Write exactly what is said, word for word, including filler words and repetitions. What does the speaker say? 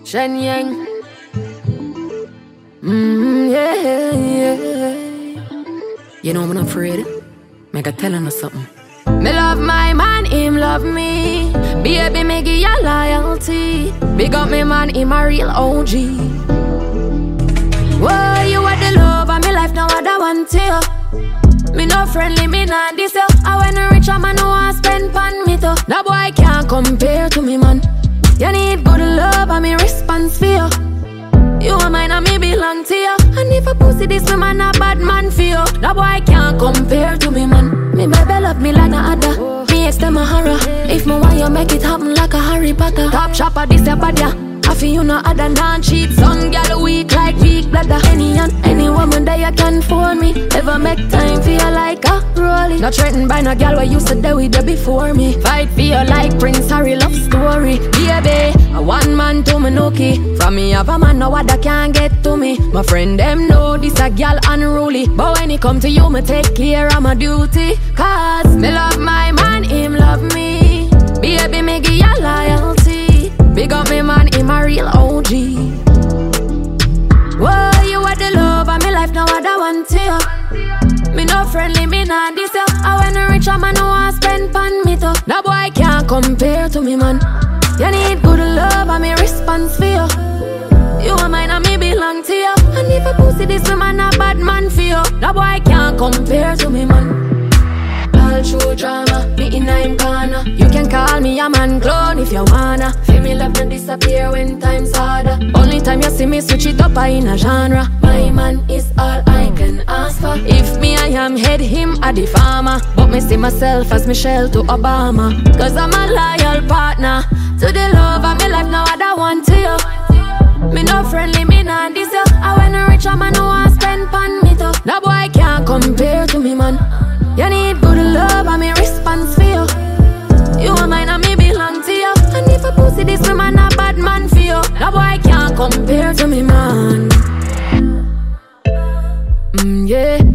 Shen Yang. Mmm, yeah, yeah. You know I'm not afraid. Make a tellin' or something. Me love my man, him love me. Baby, me give you loyalty. Big up me man, him a real O G. Whoa, you are the love of me life, now I don't want you. Me no friendly, me not this yo. I when a rich man who want spend pan me too. No boy can't compare to me man. You need good love and me response for you. You are mine and me belong to you. And if a pussy this me man a bad man for you. No boy can't compare to me man. Me baby love me like no other. Me ex them a horror. If me want you make it happen like a Harry Potter. Top shopper this your bad ya. I feel you no other than cheat. Some gal weak like weak bladder. Any and any woman that you can phone me. Ever make time for you like a rolling. Not threatened by no gal where you said that with you before me. Fight for you like Prince Harry love story. Baby, a one man to me no key. From me have a man no other can get to me. My friend them know this a gal unruly. But when it come to you, me take care of my duty. Cause me love my man, him love me. Baby, me give you loyalty. Big up me man, him a real O G. Whoa, you are the love of me life, now I don't want you. Me no friendly, me not this yo. I when a rich man who want spend pan me too. No boy can't compare to me man. You need good love and me response for you. You are mine and me belong to you. And if a pussy this me man a bad man for you. No boy can't compare to me man. All true drama, me in a him corner. You can call me a man clone if you wanna. Feel me love to disappear when time's harder. Only time you see me switch it up I in a genre. My man is all I can ask for. If me I am head, him a the farmer. But me see myself as Michelle to Obama. Cause I'm a loyal partner to the love of me life, now I don't want to you. Me no friendly, me not this yo. I when a rich man who want spend pan me too. No boy can't compare to me man. You need good love and me response for you. You are mine and me belong to you. And if a pussy this me man a bad man for you. No boy can't compare to me man. Mm, yeah.